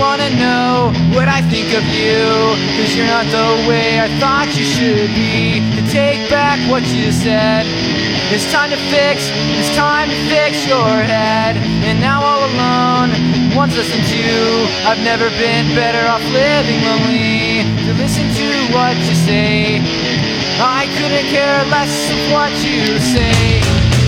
wanna know what I think of you, 'cause you're not the way I thought you should be. To take back what you said, it's time to fix your head. And now all alone, once listened to, I've never been better off living lonely. To listen to what you say, I couldn't care less of what you say.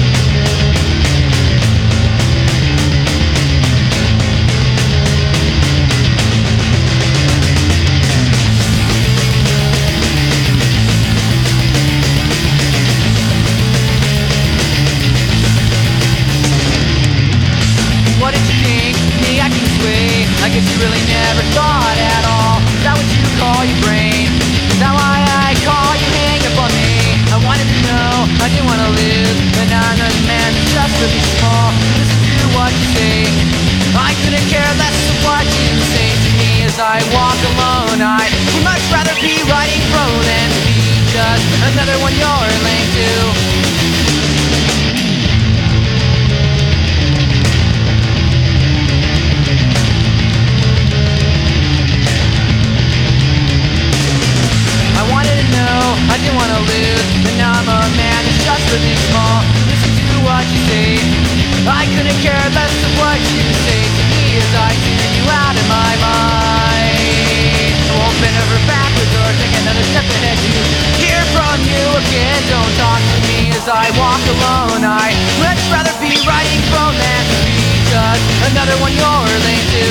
What did you think? Me acting sway? I guess you really never thought at all. Is that what you call your brain? Is that why I call you hang up on me? I wanted to know, I didn't want to live, but now I'm another man that's just really small. Listen to what you say, I couldn't care less of what you say to me as I walk alone. I would much rather be writing prose than to be just another one you're lame to. I didn't want to live, but now I'm a man that's just really small. Listen to what you say, I couldn't care less of what you say to me as I tune you out of my mind. I won't bend over backwards or take another step ahead to hear from you again. Don't talk to me as I walk alone. I'd much rather be writing prose than to be just another one you're lame to.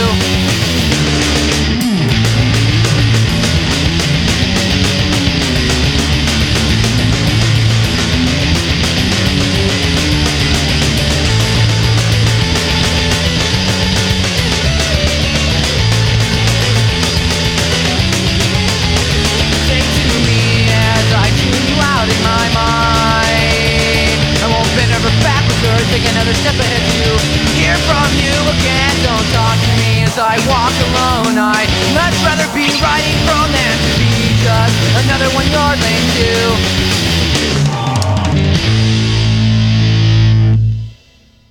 Take another step ahead to hear from you again. Don't talk to me as I walk alone. I'd much rather be writing prose than to be just another one you're lame to.